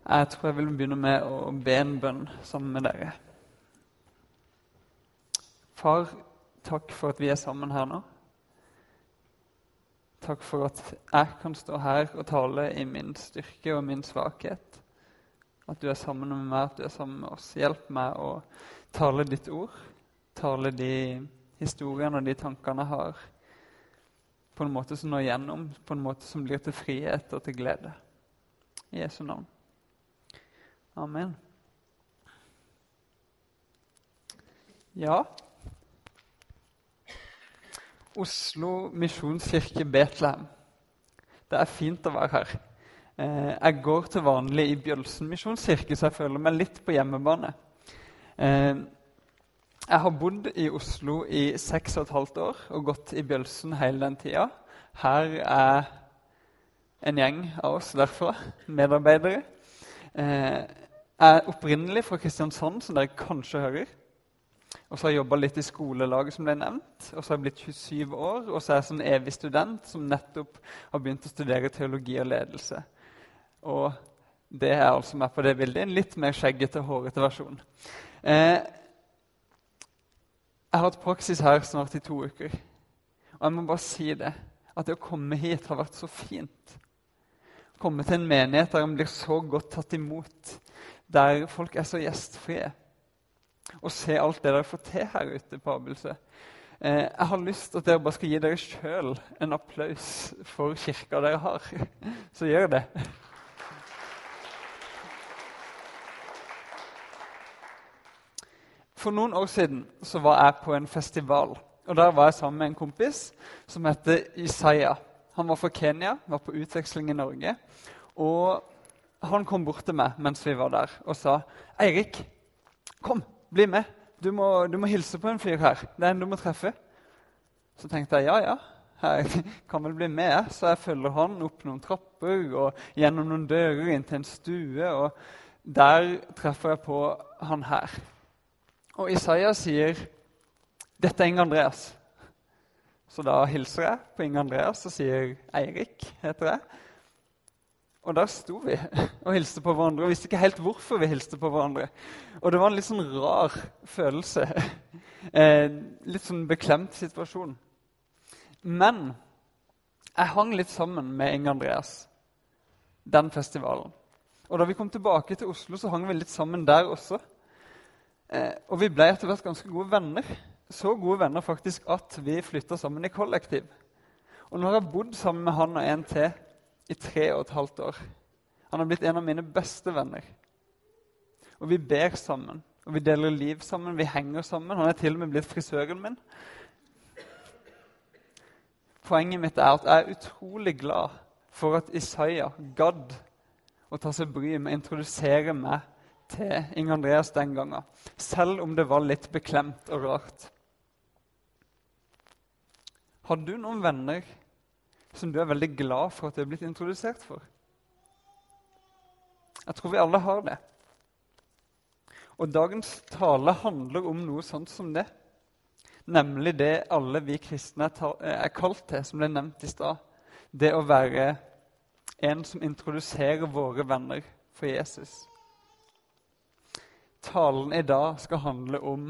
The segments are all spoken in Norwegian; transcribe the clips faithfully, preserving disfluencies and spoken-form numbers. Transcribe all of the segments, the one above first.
Jeg tror jeg vil begynne med å be en bønn sammen med dere. Far, takk for at vi er sammen her nå. Takk for at jeg kan stå her og tale i min styrke og min svakhet. At du er sammen med meg, at du er sammen med oss. Hjelp meg å tale ditt ord, tale de historiene og de tankene jeg har, på en måte som når gjennom, på en måte som blir til frihet og til glede. I Jesu navn. Amen. Ja. Oslo Misjonskirke Betlehem. Det er fint å være her. Jeg går til vanlig i Bjølsen Misjonskirke, så jeg føler meg litt på hjemmebane. Jeg har bodd i Oslo i seks og et halvt år og gått i Bjølsen hele den tida. Her er en gjeng av oss derfra, medarbeidere. Jeg er opprinnelig fra Kristiansand, som dere kanskje hører. Og så har jeg jobbet litt i skolelaget, som ble nevnt. Og så har jeg blitt tjuesyv år, og så er jeg sånn evig student som nettopp har begynt å studere teologi og ledelse. Og det er altså med på det bildet, en litt mer skjeggete og hårete versjon. Eh, jeg har hatt praksis her snart i to uker. Og jeg må bare si det, at det å komme hit har vært så fint. Komme til en menighet der man blir så godt tatt imot, der folk er så gjestfrie. Og se alt det dere får til her ute på Abelsø. Eh, jeg har lyst til at dere bare skal gi dere selv en applaus for kirka dere har. Så gjør det. For noen år siden så var jeg på en festival, og der var jeg sammen med en kompis som heter Isaiah. Han var fra Kenya, var på utveksling i Norge, og han kom bort til meg mens vi var der og sa, «Eirik, kom, bli med. Du må, du må hilse på en fyr her. Det er en du må treffe.» Så tenkte jeg, ja, ja, jeg kan vel bli med. Så jeg følger han opp noen trapper og gjennom noen dører inn til en stue, og der treffer jeg på han her. Og Isaiah sier, «Dette er Inge Andreas.» Så da hilser jeg på Inge Andreas og sier, «Eirik heter jeg.» Og der sto vi og hilste på hverandre, og visste ikke helt hvorfor vi hilste på hverandre. Og det var en litt sånn rar følelse, eh, litt sånn beklemt situasjon. Men jeg hang litt sammen med Inge Andreas, den festivalen. Og da vi kom tilbake til Oslo, så hang vi litt sammen der også. Eh, og vi ble etter hvert ganske gode venner. Så gode venner faktisk at vi flyttet sammen i kollektiv. Og nå har jeg bodd sammen med han og en til i tre og et halvt år. Han har blitt en av mine beste venner. Og vi ber sammen, og vi deler liv sammen, vi henger sammen. Han er til og med blitt frisøren min. Poenget mitt er at jeg er utrolig glad for at Isaiah gadd å ta seg bry med å introdusere meg til Inge Andreas den gangen, selv om det var litt beklemt og rart. Har du noen venner som du er veldig glad for at du er blitt introdusert for? Jeg tror vi alle har det. Og dagens tale handler om noe sånt som det. Nemlig det alle vi kristne er kalt til, som ble nevnt i stad. Det å være en som introduserer våre venner for Jesus. Talen i dag skal handle om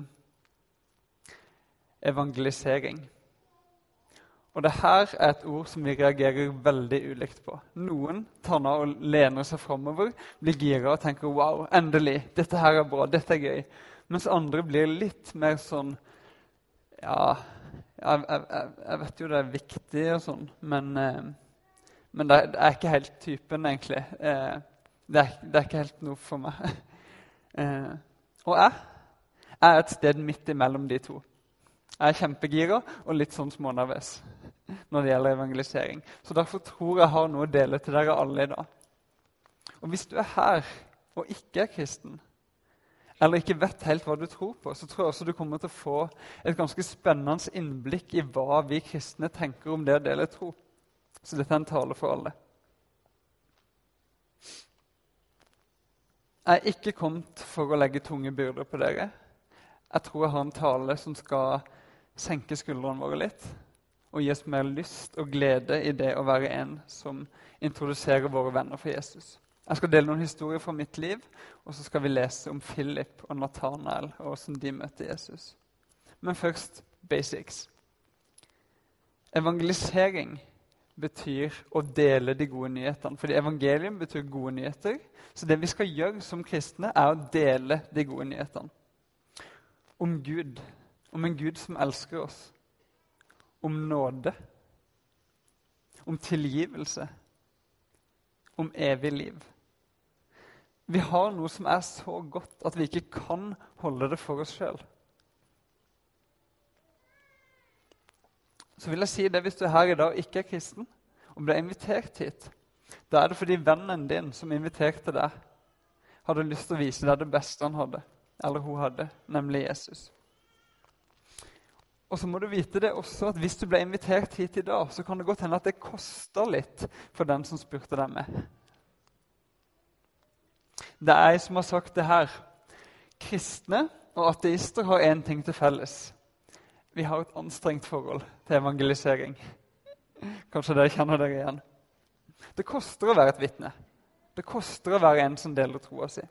evangelisering. Og det her er et ord som vi reagerer veldig ulikt på. Noen tar nå og lener seg fremover, blir gira og tenker, wow, endelig, dette her er bra, dette er gøy. Mens andre blir litt mer sånn, ja, jeg, jeg, jeg vet jo det er viktig og sånn, men, eh, men det, det er ikke helt typen egentlig. Eh, det, er, det er ikke helt noe for meg. eh, og jeg, jeg er et sted midt imellom de to. Jeg er kjempegira og litt sånn smånervøs når det gjelder evangelisering. Så derfor tror jeg har noe å dele til dere alle i dag. Og hvis du er her og ikke er kristen, eller ikke vet helt hva du tror på, så tror jeg også du kommer til å få et ganske spennende innblikk i hva vi kristne tenker om det å dele tro. Så dette er en tale for alle. Jeg er ikke kommet for å legge tunge byrder på dere. Jeg tror jeg har en tale som skal senke skuldrene våre litt, og gi oss mer lyst og glede i det å være en som introduserer våre venner for Jesus. Jeg skal dele noen historier fra mitt liv, og så skal vi lese om Philip og Nathanael og hvordan de møtte Jesus. Men først basics. Evangelisering betyr å dele de gode nyhetene. Fordi evangelium betyr gode nyheter. Så det vi skal gjøre som kristne, er å dele de gode nyhetene. Om Gud. Om en Gud som elsker oss. Om nåde. Om tilgivelse. Om evig liv. Vi har noe som er så godt at vi ikke kan holde det for oss selv. Så vil jeg si det, hvis du er her i dag og ikke er kristen, og ble invitert hit, da er det fordi vennen din som inviterte deg, hadde lyst til å vise deg det beste han hadde, eller hun hadde, nemlig Jesus. Og så må du vite det også, at hvis du ble invitert hit i dag, så kan det godt hende at det koster litt for den som spurte deg med. Det er jeg som har sagt det her. Kristne og ateister har en ting til felles. Vi har et anstrengt forhold til evangelisering. Kanskje dere kjenner dere igjen. Det koster å være et vitne. Det koster å være en som deler troa si.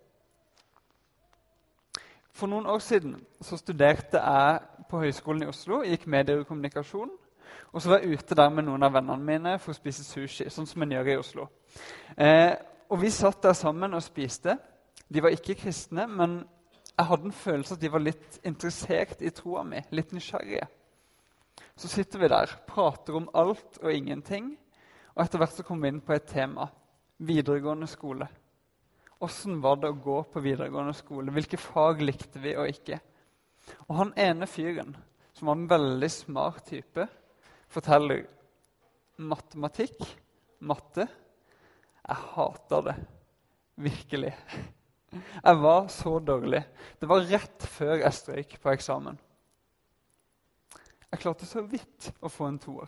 For noen år siden så studerte jeg på Høgskolen i Oslo, gikk medier og kommunikasjon, og så var jeg ute der med noen av vennene mine for å spise sushi, sånn som en gjør i Oslo. Eh, og vi satt der sammen og spiste. De var ikke kristne, men jeg hadde en følelse at de var litt interessert i troa mi, litt nysgjerrige. Så sitter vi der, prater om alt og ingenting, og etter hvert så kommer vi inn på et tema, videregående skole. Hvordan var det å gå på videregående skole? Hvilke fag likte vi og ikke? Og han ene fyren, som var en veldig smart type, forteller matematikk, matte. Jeg hater det, virkelig. Jeg var så dårlig. Det var rett før jeg strøyk på eksamen. Jeg klarte så vidt å få en toer.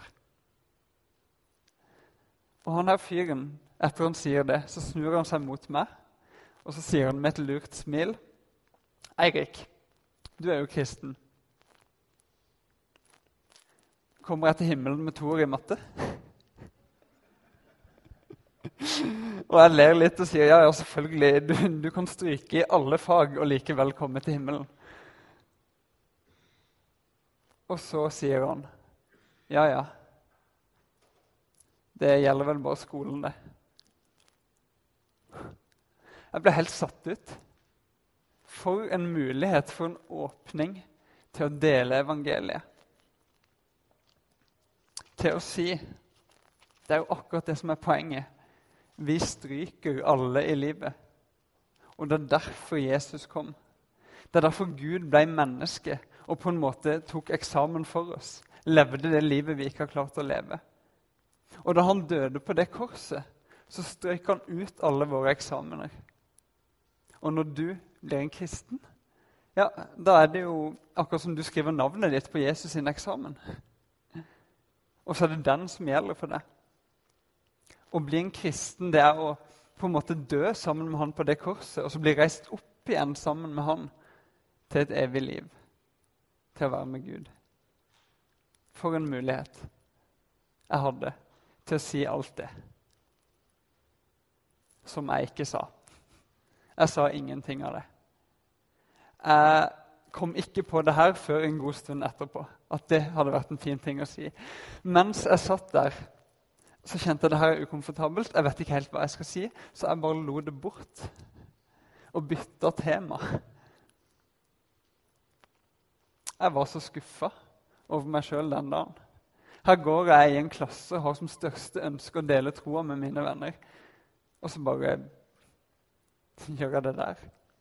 Og han her fyren, etter han sier det, så snur han seg mot meg, og så sier han med et lurt smil, Eirik, du er jo kristen. Kommer jeg til himmelen med toer i matte? Og jeg ler litt og sier, ja, ja, selvfølgelig, du, du kan stryke i alle fag og likevel komme til himmelen. Og så sier han, ja, ja, det gjelder vel bare skolen det. Jeg ble helt satt ut. For en mulighet, for en åpning til å dele evangeliet. Til å si, det er jo akkurat det som er poenget. Vi stryker alle i livet. Og det er derfor Jesus kom. Det er derfor Gud ble menneske og på en måte tok eksamen for oss. Levde det livet vi ikke har klart å leve. Og da han døde på det korset, så strøk han ut alle våre eksamener. Og når du blir en kristen, ja, da er det jo akkurat som du skriver navnet ditt på Jesus sin eksamen. Og så er det den som gjelder for deg. Å bli en kristen, det er å på en måte dø sammen med han på det korset, og så bli reist opp igjen sammen med han til et evig liv, til å være med Gud. For en mulighet jeg hadde til å si alt det som jeg ikke sa. Jeg sa ingenting av det. Jeg kom ikke på det her før en god stund etterpå, at det hadde vært en fin ting å si. Mens jeg satt der, så kjente jeg det her er ukomfortabelt. Jeg vet ikke helt hva jeg skal si, så jeg bare lo det bort og bytta tema. Jeg var så skuffet over meg selv den dagen. Her går jeg i en klasse og har som største ønske å dele troa med mine venner. Og så bare gjør jeg det der.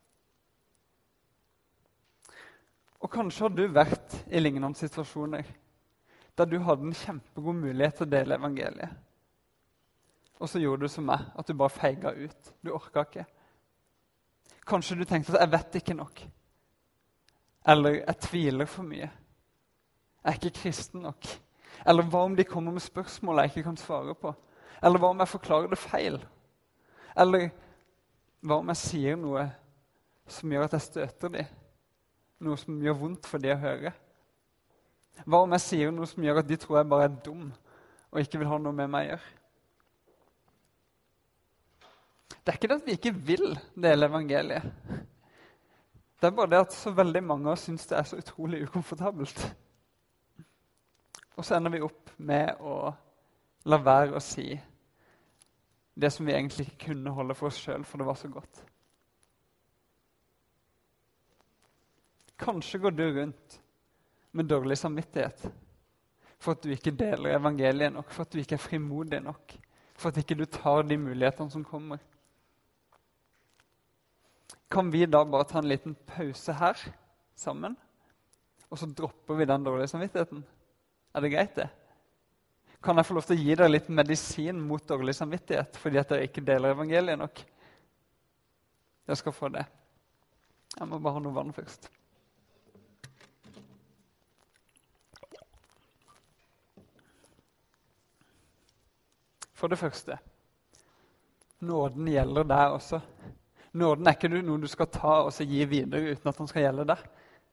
Og kanskje har du vært i lignende situasjoner der du hadde en kjempegod mulighet til å dele evangeliet. Og så gjorde du som meg, at du bare feiget ut. Du orket ikke. Kanskje du tenkte at jeg vet ikke nok. Eller jeg tviler for mye. Jeg er ikke kristen nok. Eller hva om de kommer med spørsmål jeg ikke kan svare på? Eller hva om jeg forklarer det feil? Eller hva om jeg sier noe som gjør at jeg støter dem? Noe som gjør vondt for dem å høre? Hva om jeg sier noe som gjør at de tror jeg bare er dum og ikke vil ha noe med meg å gjøre? Det er ikke det at vi ikke vil dele evangeliet. Det er bare det at så veldig mange av oss synes det er så utrolig ukomfortabelt. Og så ender vi opp med å la være å si det som vi egentlig ikke kunne holde for oss selv, for det var så godt. Kanskje går du rundt med dårlig samvittighet for at du ikke deler evangeliet nok, for at du ikke er frimodig nok, for at ikke du tar de mulighetene som kommer. Kan vi da bare ta en liten pause her sammen, og så dropper vi den dårlige samvittigheten? Er det greit det? Kan jeg få lov til å gi dere litt medisin mot dårlig samvittighet, fordi at dere ikke deler evangeliet nok? Jeg skal få det. Jeg må bare ha noe vann først. For det første, nåden gjelder deg også. Nåden er ikke noe du skal ta og så gi videre uten at den skal gjelde deg.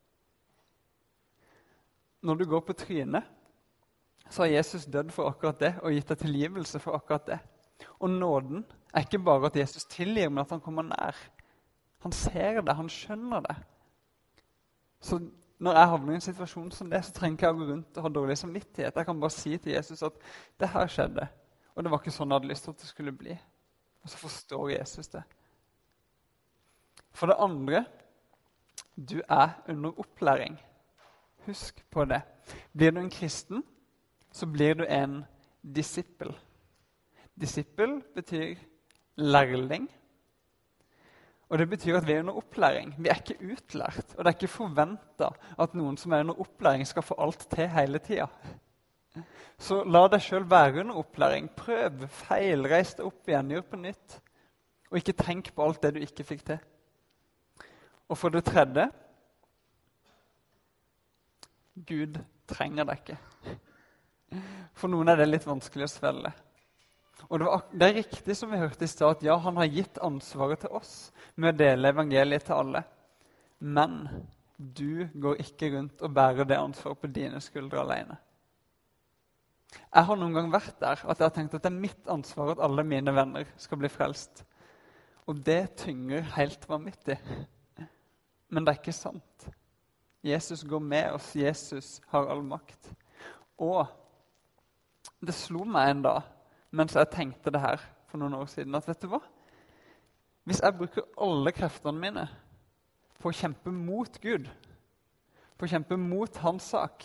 Når du går på trynet, så har Jesus dødd for akkurat det og gitt deg tilgivelse for akkurat det. Og nåden er ikke bare at Jesus tilgir, men at han kommer nær. Han ser det, han skjønner det. Så når jeg havner i en situasjon som det, så trenger ikke jeg å gå rundt og ha dårlig samvittighet. Jeg kan bare si til Jesus at det her skjedde, og det var ikke sånn jeg hadde lyst til at det skulle bli. Og så forstår Jesus det. For det andre, du er under opplæring. Husk på det. Blir du en kristen, så blir du en disippel. Disippel betyr lærling. Og det betyr at vi er under opplæring. Vi er ikke utlært. Og det er ikke forventet at noen som er under opplæring skal få alt til hele tiden. Så la deg selv være under opplæring. Prøv, feil, reis deg opp igjen, gjør på nytt. Og ikke tenk på alt det du ikke fikk til. Og for det tredje, Gud trenger deg ikke. For noen er det litt vanskelig å svelge. Og det, var, det er riktig som vi hørte i stad, at ja, han har gitt ansvaret til oss med å dele evangeliet til alle. Men du går ikke rundt og bærer det ansvaret på dine skuldre alene. Jeg har noen gang vært der at jeg har tenkt at det er mitt ansvar at alle mine venner skal bli frelst. Og det tynger helt vanvittig. Men det er ikke sant. Jesus går med oss. Jesus har all makt. Og det slo meg en dag, mens jeg tenkte det her for noen år siden, at vet du hva? Hvis jeg bruker alle kreftene mine på å kjempe mot Gud, på å kjempe mot hans sak,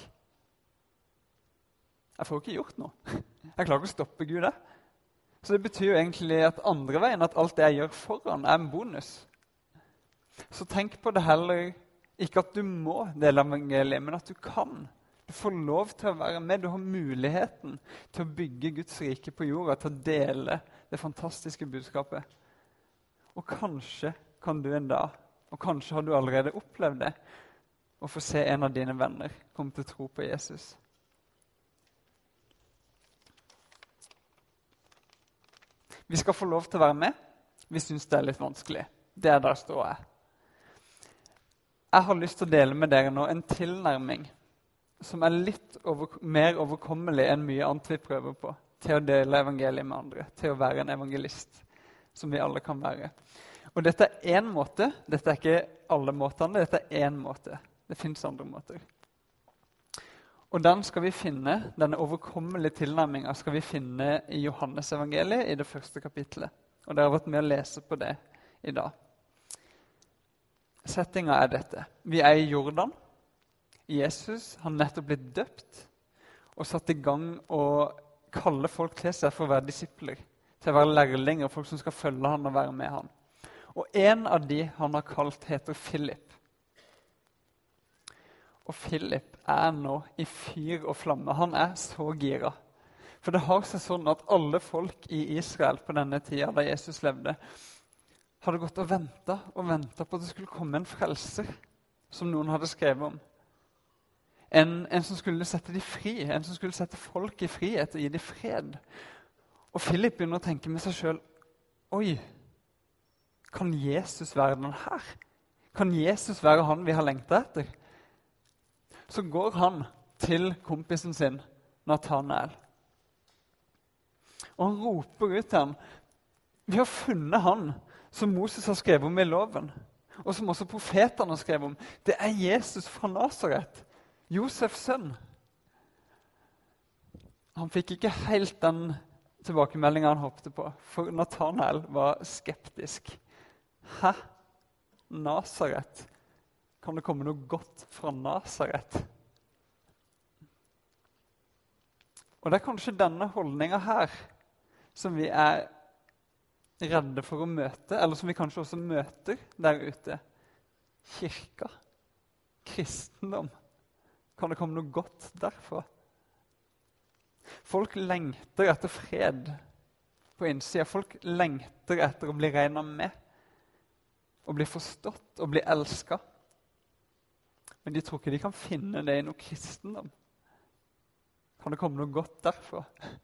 jeg får ikke gjort noe. Jeg klarer ikke å stoppe Gud der. Så det betyr jo egentlig at andre veien, at alt det jeg gjør foran, er en bonus. Så tenk på det heller, ikke at du må dele evangeliet, men at du kan. Du får lov til å være med, du har muligheten til å bygge Guds rike på jorda, til å dele det fantastiske budskapet. Og kanskje kan du en dag, og kanskje har du allerede opplevd det, å få se en av dine venner komme til å tro på Jesus. Vi skal få lov til å være med. Vi synes det er litt vanskelig. Det er der står jeg. Jeg har lyst til å dele med dere nå en tilnærming som er litt over, mer overkommelig enn mye annet vi prøver på, til å dele evangeliet med andre, til å være en evangelist, som vi alle kan være. Og dette er én måte, dette er ikke alle måtene, dette er én måte. Det finnes andre måter. Og den skal vi finne, denne overkommelige tilnærmingen skal vi finne i Johannes evangeliet i det første kapitlet. Og dere har vært med å lese på det i dag. Settinga er dette. Vi er i Jordan. Jesus har nettopp blitt døpt og satt i gang å kalle folk til seg for å være disipler, til å være lærlinger, folk som skal følge han og være med han. Og en av de han har kalt heter Philip. Og Philip er nå i fyr og flamme. Han er så gira. For det har seg sånn at alle folk i Israel på denne tida da Jesus levde, hadde gått og ventet og ventet på at det skulle komme en frelser, som noen hadde skrevet om. En, en som skulle sette dem fri, en som skulle sette folk i frihet og gi dem fred. Og Philip begynner å tenke med seg selv, oi, kan Jesus være den her? Kan Jesus være han vi har lengtet etter? Så går han til kompisen sin, Nathanael. Og han roper ut til ham, Vi har funnet han som Moses har skrevet om i loven, og som også profeterne har skrevet om. Det er Jesus fra Nazaret, Josefs sønn. Han fikk ikke helt den tilbakemeldingen han håpte på, for Nathanael var skeptisk. Hæ? Nazaret? Kan det komme noe godt fra Nazaret? Og det er kanskje denne holdningen her som vi er redde for å møte, eller som vi kanskje også møter der ute. Kirka, kristendom. Kan det komme noe godt derfra? Folk lengter etter fred på innsida. Folk lengter etter å bli regnet med, å bli forstått og bli elsket. Men de tror ikke de kan finne det i noe kristendom. Kan det komme noe godt derfra?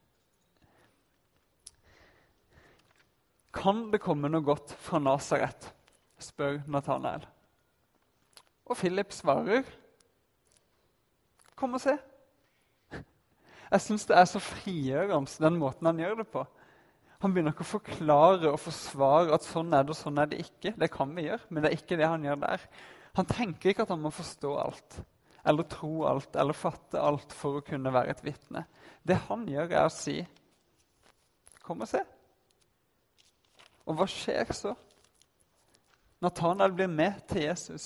Kan det komme noe godt fra Nazaret? Spør Nathanael. Og Philip svarer, kom og se. Jeg synes det er så frigjørende den måten han gjør det på. Han begynner ikke å forklare og forsvare at sånn er det og sånn er det ikke. Det kan vi gjøre, men det er ikke det han gjør der. Han tenker ikke at han må forstå alt, eller tro alt, eller fatte alt for å kunne være et vitne. Det han gjør er å si, kom og se. Og hva skjer så? Nathanael blir med til Jesus.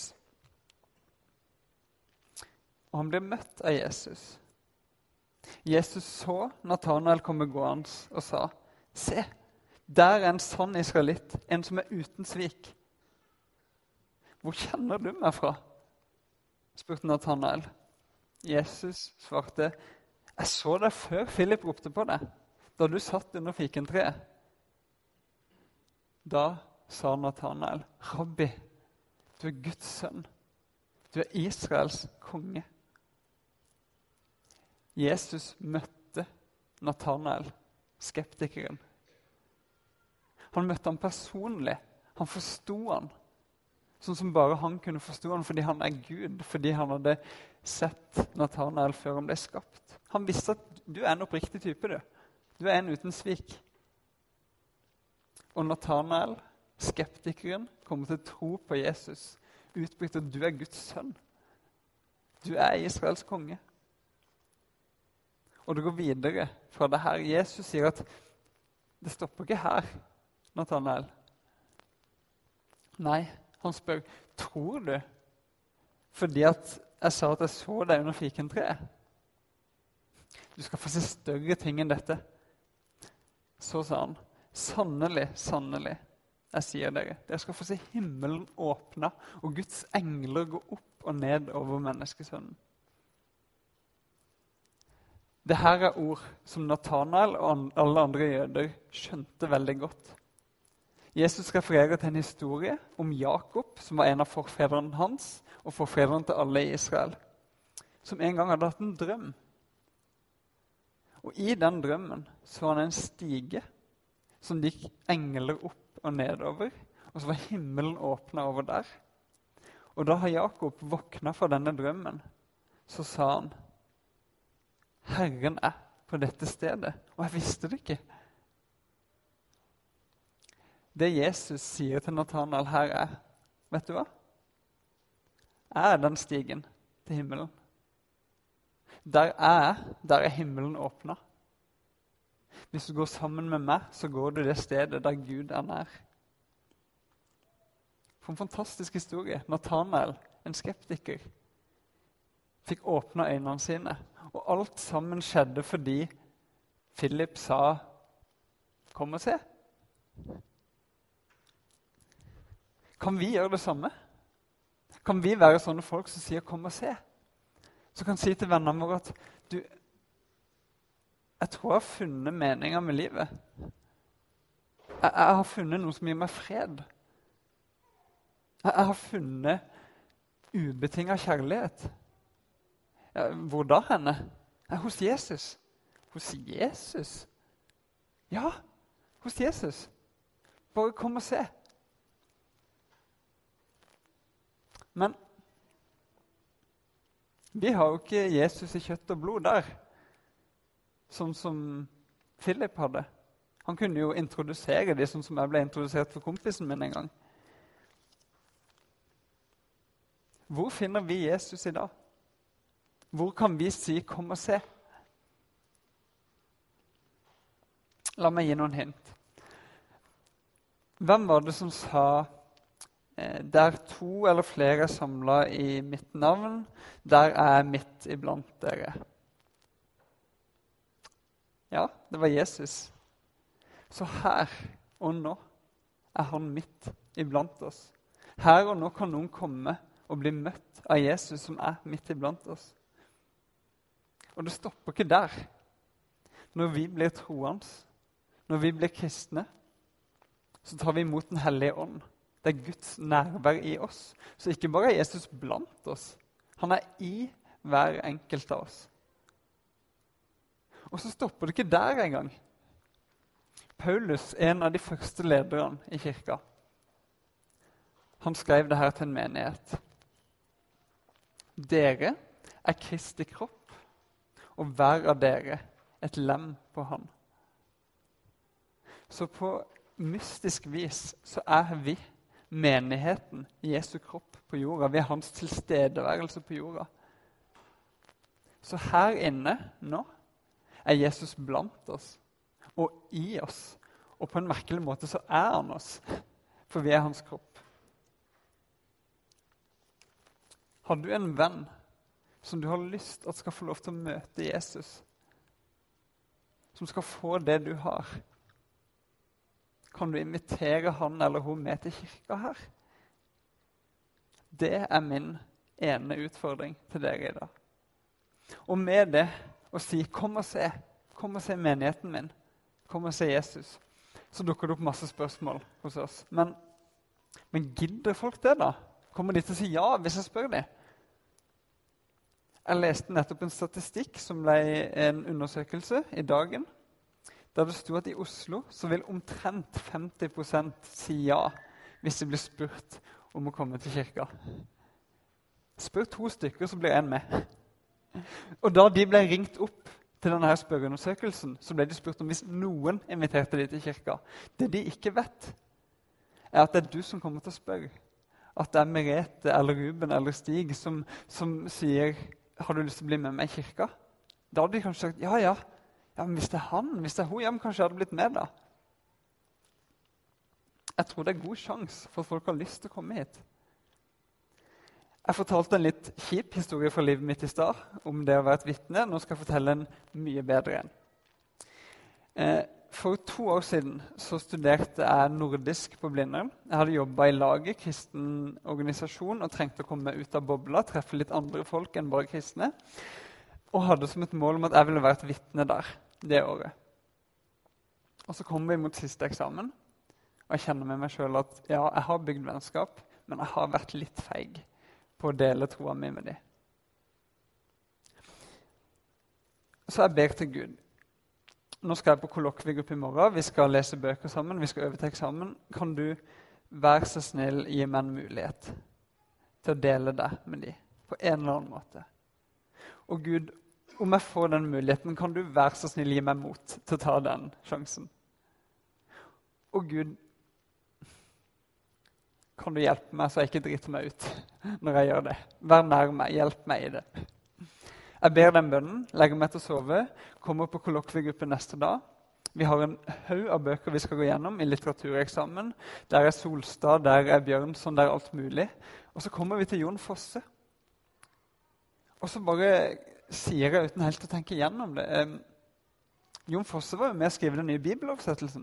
Og han blir møtt av Jesus. Jesus så Nathanael komme gående og sa, se, der er en sann israelitt, en som er uten svik. Hvor kjenner du meg fra? Spurte Nathanael. Jesus svarte, jeg så deg før Philip ropte på deg, da du satt under fikentreet. Da sa Nathanael, Rabbi, du er Guds sønn, du er Israels konge. Jesus møtte Nathanael, skeptikeren. Han møtte han personlig, han forstod han, sånn som bare han kunne forstå han, fordi han er Gud, fordi han hadde sett Nathanael før han ble skapt. Han visste at du er en oppriktig type, du. Du er en uten svik. Og Nathanael, skeptikeren, kommer til å tro på Jesus, utbryter at du er Guds sønn. Du er Israels konge. Og det går videre fra det her. Jesus sier at det stopper ikke her, Nathanael. Nei, han spør, tror du? Fordi at jeg sa at jeg så deg under fikentreet. Du skal få se større ting enn dette. Så sa han, sannelig, sannelig, jeg sier dere, dere skal få se himmelen åpne, og Guds engler gå opp og ned over menneskesønnen. Det her er ord som Nathanael og alle andre jøder skjønte veldig godt. Jesus refererer til en historie om Jakob, som var en av forfedrene hans, og forfedrene til alle i Israel, som en gang hadde hatt en drøm. Og i den drømmen så han en stige, som gikk engler opp og nedover, og så var himmelen åpnet over der. Og da har Jakob våknet fra denne drømmen, så sa han, Herren er på dette stedet, og jeg visste det ikke. Det Jesus sier til Nathanael her er, vet du hva? Jeg er den stigen til himmelen. Der jeg er, der er himmelen åpnet. Hvis du går sammen med meg, så går du det stedet der Gud er nær. For en fantastisk historie. Nathanael, en skeptiker, fikk åpne øynene sine. Og alt sammen skjedde fordi Philip sa, kom og se. Kan vi gjøre det samme? Kan vi være sånne folk som sier, kom og se? Så kan si til vennene våre at, du, jeg tror jeg har funnet meningen med livet. Jeg, jeg har funnet noe som gir meg fred. Jeg, jeg har funnet ubetinget kjærlighet. Ja, hvor da henne? Ja, hos Jesus. Hos Jesus? Ja, hos Jesus. Bare kom og se. Men vi har jo ikke Jesus i kjøtt og blod der, sånn som Philip hadde. Han kunne jo introdusere dem sånn som jeg ble introdusert for kompisen min en gang. Hvor finner vi Jesus i dag? Hvor kan vi si, kom og se? La meg gi noen hint. Hvem var det som sa, eh, der to eller flere er samlet i mitt navn, der er jeg midt iblant dere? Ja, det var Jesus. Så her og nå er han midt iblant oss. Her og nå kan noen komme og bli møtt av Jesus som er midt iblant oss. Og det stopper ikke der. Når vi blir troende, når vi blir kristne, så tar vi imot den hellige ånd. Det er Guds nærvær i oss. Så ikke bare er Jesus blant oss, han er i hver enkelt av oss. Og så stopper det ikke der engang. Paulus, en av de første lederne i kirka, han skrev det her til en menighet. Dere er Kristi kropp, og hver av dere et lem på han. Så på mystisk vis så er vi menigheten, Jesu kropp på jorda. Vi er hans tilstedeværelse på jorda. Så her inne nå er Jesus blant oss og i oss. Og på en merkelig måte så er han oss, for vi er hans kropp. Har du en venn som du har lyst at skal få lov til å møte Jesus? Som skal få det du har? Kan du invitere han eller hun med til kirka her? Det er min ene utfordring til dere i dag. Og med det å si, kom og se, kom og se menigheten min, kom og se Jesus, så dukker det opp masse spørsmål hos oss. Men, men gidder folk det da? Kommer de til å si ja hvis jeg spør dem? Jeg leste nettopp en statistikk som ble en undersøkelse i Dagen, der det stod at i Oslo så vil omtrent femti prosent si ja hvis de blir spurt om å komme til kirka. Spør to stykker, så blir en med. Og da de ble ringt opp til denne her spørreundersøkelsen, så ble de spurt om hvis noen inviterte de til kirka. Det de ikke vet, er at det er du som kommer til å spørre. At det er Merete eller Ruben eller Stig som, som sier, har du lyst til å bli med meg i kirka? Da hadde de kanskje sagt, ja, ja. Ja, men hvis det er han, hvis det er hun, ja, men kanskje jeg hadde blitt med da. Jeg tror det er god sjans for at folk har lyst til å komme hit. Jeg fortalte en litt kjip historie fra livet mitt i stad om det å være et vitne. Nå skal jeg fortelle en mye bedre en. Eh, for to år siden så studerte jeg nordisk på Blindern. Jeg hadde jobbet i laget, kristen organisasjon, og trengte å komme ut av bobla, treffe litt andre folk enn bare kristne. Og hadde som et mål om at jeg ville være et vitne der det året. Og så kom vi mot siste eksamen, og jeg kjenner med meg selv at ja, jeg har bygd vennskap, men jeg har vært litt feig på å dele troa mi med dem. Så jeg ber til Gud. Nå skal jeg på kollokviegruppe i morgen, vi skal lese bøker sammen, vi skal øve til eksamen. Kan du være så snill gi meg en mulighet til å dele det med dem på en eller annen måte? Og Gud, om jeg får den muligheten, kan du være så snill gi meg mot til å ta den sjansen? Og Gud, kan du hjelpe meg så jeg ikke driter meg ut når jeg gjør det? Vær nær meg, hjelp meg i det. Jeg ber den bønnen, legger meg til å sove, kommer på kollokviegruppe neste dag. Vi har en haug av bøker vi skal gå gjennom i litteratureksamen. Der er Solstad, der er Bjørnson, der er alt mulig. Og så kommer vi til Jon Fosse. Og så bare sier jeg uten helt å tenke igjennom det. Um, Jon Fosse var jo med å skrive den nye bibeloversettelsen.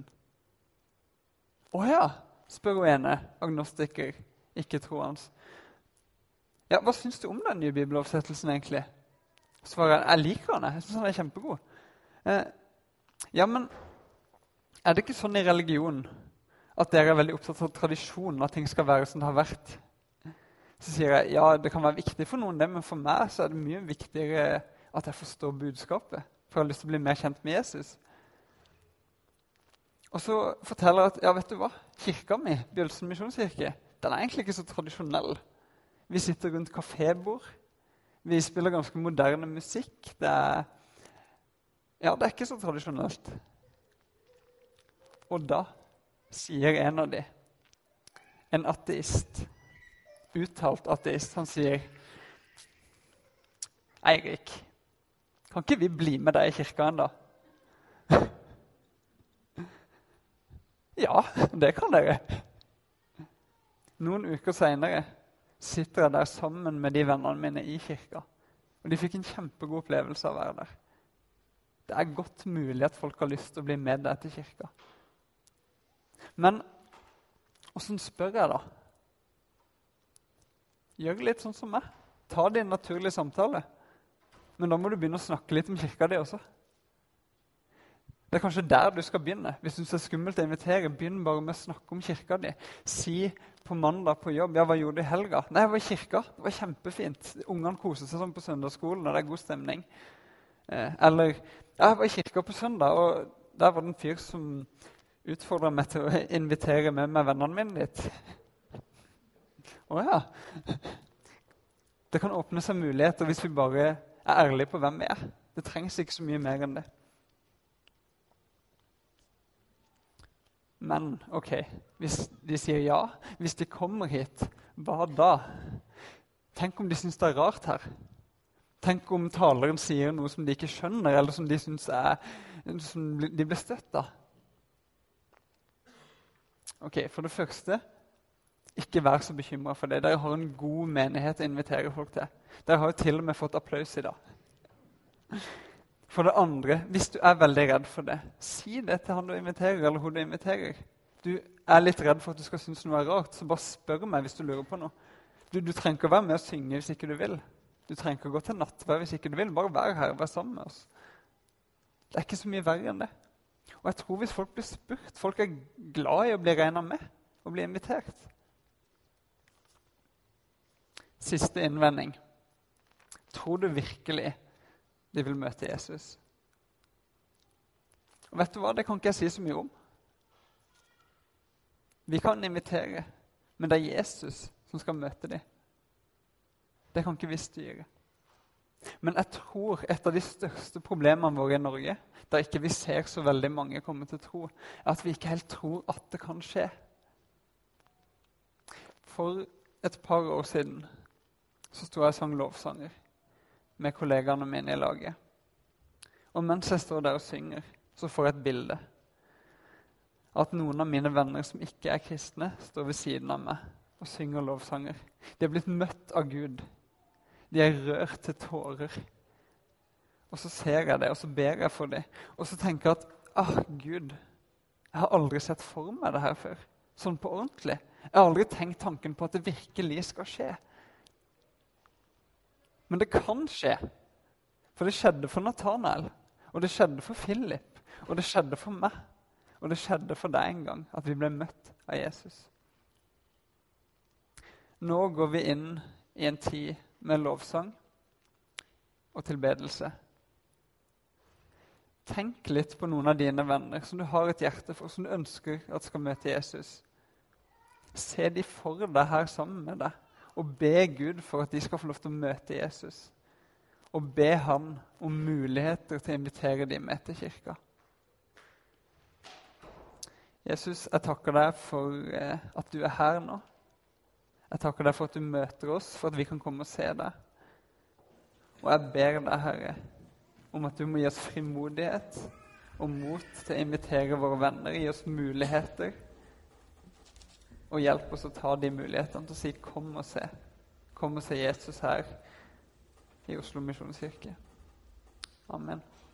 Åja, spør hun ene, agnostiker, ikke troende. Ja, hva syns du om den nye bibeloversettelsen egentlig? Svarer jeg, jeg liker den, jeg synes den er kjempegod. Uh, ja, men er det ikke sånn i religion at dere er veldig opptatt av tradisjonen, at ting skal være som det har vært? Så sier jeg, ja, det kan være viktig for noen det, men for meg så er det mye viktigere at jeg forstår budskapet, for jeg har lyst til å bli mer kjent med Jesus. Og så forteller jeg at, ja, vet du hva? Kirka mi, Bjølsen Misjonskirke, den er egentlig ikke så tradisjonell. Vi sitter rundt kafébord, vi spiller ganske moderne musikk, det er, ja, det er ikke så tradisjonelt. Og da sier en av de, en ateist, uttalt ateist, han sier, Eirik, kan ikke vi bli med deg i kirka enda? Ja, det kan dere. Noen uker senere sitter jeg der sammen med de vennene mine i kirka. Og de fikk en kjempegod opplevelse av å være der. Det er godt mulig at folk har lyst til å bli med deg til kirka. Men, hvordan spør jeg da? Gjør litt sånn som meg. Ta det i en naturlig samtale. Men da må du begynne å snakke litt om kirka di også. Det er kanskje der du skal begynne. Hvis du synes det er skummelt å invitere, begynn bare med å snakke om kirka di. Si på mandag på jobb, ja, hva gjorde du i helga? Nei, jeg var i kirka. Det var kjempefint. Ungene koser seg sånn på søndagsskolen, og det er god stemning. Eh, eller, ja, jeg var i kirka på søndag, og der var det en fyr som utfordret meg til å invitere med meg vennene mine dit. Åja. Det kan åpne seg muligheter hvis vi bare er ærlige på hvem vi er. Det trengs ikke så mye mer enn det. Men, ok, hvis de sier ja, hvis de kommer hit, hva da? Tenk om de synes det er rart her. Tenk om taleren sier noe som de ikke skjønner, eller som de synes er, som de blir støtt av. Ok, for det første, ikke vær så bekymret for det. Dere har en god menighet å invitere folk til. Dere har jo til og med fått applaus i dag. For det andre, hvis du er veldig redd for det, si det til han du inviterer, eller hun du inviterer. Du er litt redd for at du skal synes noe er rart, så bare spør meg hvis du lurer på noe. Du, du trenger ikke å være med og synge hvis ikke du vil. Du trenger ikke å gå til nattverd hvis ikke du vil. Bare vær her og vær sammen med oss. Det er ikke så mye verre enn det. Og jeg tror hvis folk blir spurt, folk er glad i å bli regnet med og bli invitert. Siste innvending. Tror du virkelig de vil møte Jesus? Og vet du hva? Det kan ikke jeg si så mye om. Vi kan invitere, men det er Jesus som skal møte dem. Det kan ikke vi styre. Men jeg tror et av de største problemene våre i Norge, der ikke vi ser så veldig mange komme til tro, er at vi ikke helt tror at det kan skje. For et par år siden så stod jeg og sang lovsanger med kollegaene mine i laget. Og mens jeg står der og synger, så får jeg et bilde. At noen av mine venner som ikke er kristne, står ved siden av meg og synger lovsanger. De har blitt møtt av Gud. De er rørt til tårer. Og så ser jeg det, og så ber jeg for det. Og så tenker jeg at, ah, Gud, jeg har aldri sett for meg det her før. Sånn på ordentlig. Jeg har aldri tenkt tanken på at det virkelig skal skje. Men det kan skje. For det skjedde for Nathanael, og det skjedde for Philip, og det skjedde for meg, og det skjedde for deg en gang, at vi ble møtt av Jesus. Nå går vi inn i en tid med lovsang og tilbedelse. Tenk litt på noen av dine venner som du har et hjerte for, som du ønsker at skal møte Jesus. Se de for deg her sammen med deg, og be Gud for at de skal få lov til å møte Jesus. Og be han om muligheter til å invitere dem med til kirka. Jesus, jeg takker deg for eh, at du er her nå. Jeg takker deg for at du møter oss, for at vi kan komme og se deg. Og jeg ber deg, Herre, om at du må gi oss frimodighet og mot til å invitere våre venner, gi oss muligheter, og hjelp oss å ta de mulighetene til å si, kom og se. Kom og se Jesus her i Oslo Misjonskirke. Amen.